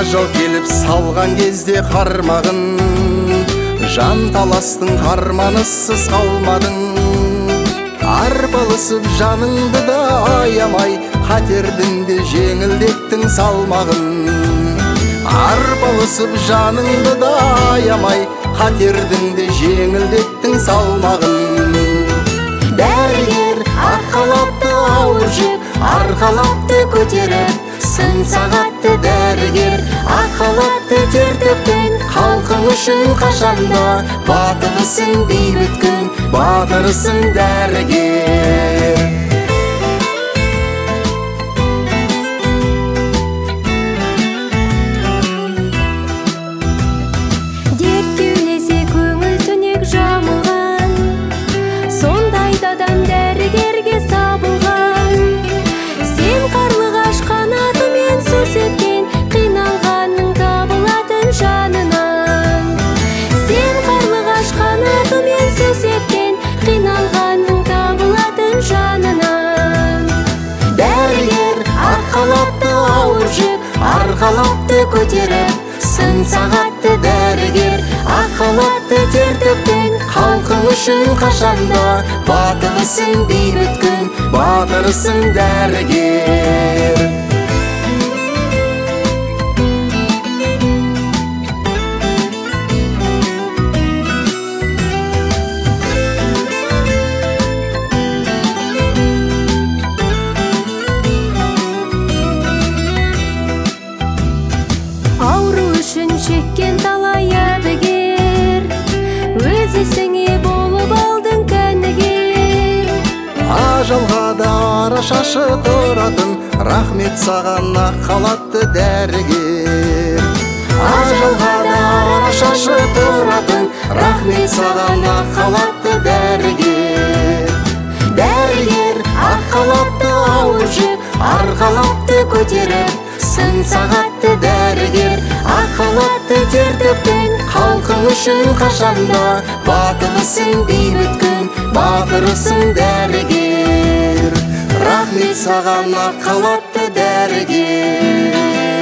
ажал келіп салған кезде қармағын, жан таластың қарманысыз қалмадың. Арпалысып жаныңды да аямай, қатердің де жеңілдеттің салмағын. Арпалысып жаныңды да аямай, қатердің де жеңілдеттің салмағын. Дәрігер арқалапты ауыр жүк, арқалапты көтеріп, сын сағатты дәрігер арқалапты тер төккен, халқың үшін қашанда батырысың бейбіт күн, батырысың дәрігер. Арқалапты көтеріп, сын сағатты дәрігер арқалапты тер төккен, халқың үшін қашанда батырысың бейбіт күн, батырысың дәрігер. Шеккен талай әбігер, өз есіңе болып алдың кәнігер. Ажалға да ара шашы тұратын, рахмет саған ақ халатты дәрігер. Ажалға да ара шашы тұратын, рахмет саған ақ халатты дәрігер. Дәрігер арқалапты ауыр жүк, арқалапты көтеріп, сын сағатты дәрігер арқалапты тер төккен, халқың үшін қашанда батырысың бейбіт күн, батырысың дәрігер. Рахмет саған ақ халатты дәрігер.